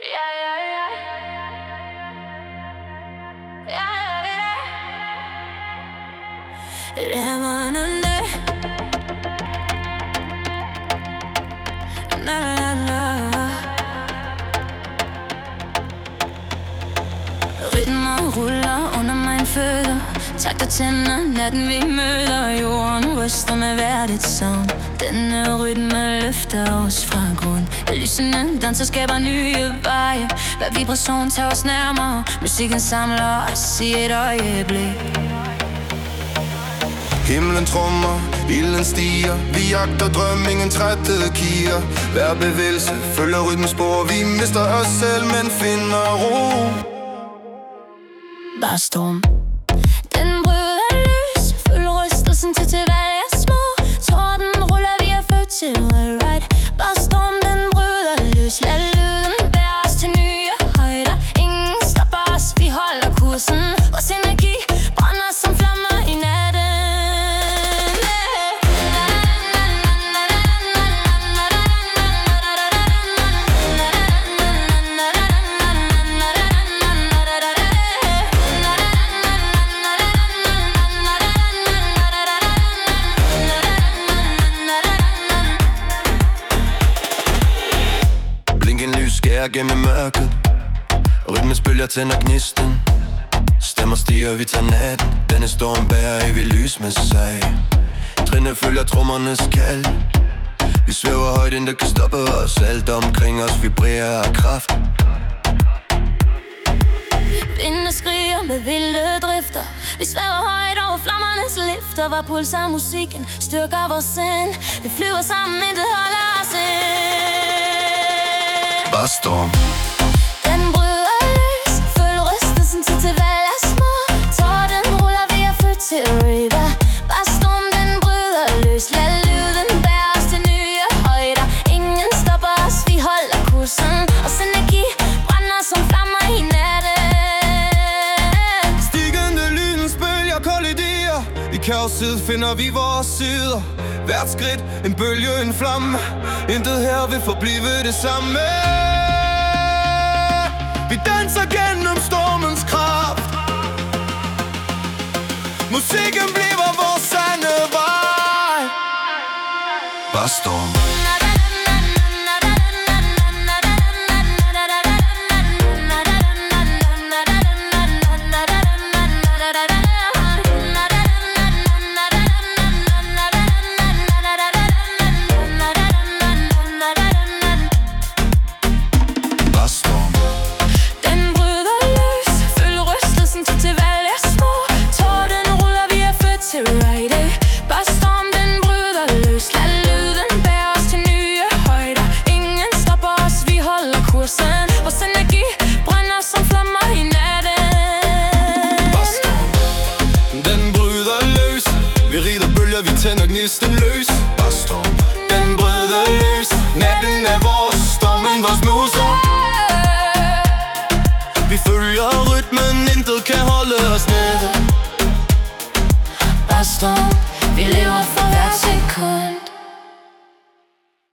Rytmer ruller under mine fødder. Takter tænder natten vi møder. Jorden ryster med hvert et savn. Denne rytme løfter os fra grund. Lysene danser skaber nye veje. Hver vibration tager os nærmere. Musikken samler os i et øjeblik. Himlen trummer, ilden stiger. Vi jagter drøm, ingen trættede kiger. Hver bevægelse følger rytmespor. Vi mister os selv, men finder ro. Bare storm. Den bryder lys. Følg rystelsen til valg er små. Torden ruller, vi er født til ride. Bare storm, den bryder lys. Lad lyden bære os til nye højder. Ingen stopper os, vi holder kursen. Vores energi brænder som flammer i natten. Skærer gennem mørket. Rytmens bølger tænder gnisten. Stemmer stiger, vi tager natten. Denne storm bærer evig lys med sig. Trinene følger trommernes kald. Vi svæver højt, inden det kan stoppe os. Alt omkring os vibrerer af kraft. Vindene skriger med vilde drifter. Vi svæver højt over flammernes lifter. Hvor pulser musikken styrker vores sind. Vi flyver sammen, intet holder os ind. Bare storm. Den bryder lys. Følg rystelsen til valg er små. Torden ruller, vi er født til river. Bare storm, den bryder lys. Lad lyden bære os til nye højder. Ingen stopper os, vi holder kursen. Vores energi brænder som flammer i natten. Stigende lydens bølger kolliderer. I kaoset finder vi vores sider. Hvert skridt, en bølge, en flamme. Intet her vil forblive det samme. Vi danser gennem stormens kraft. Musikken bliver vores sande vej. Bare storm. Vores energi brænder som flammer i natten. Den bryder løs. Vi rider bølger, vi tænder gnisten løs. Bare storm. Den bryder løs. Natten er vores, stormen vores muser. Vi følger rytmen, intet kan holde os nede. Bare storm. Vi lever for hvert sekund.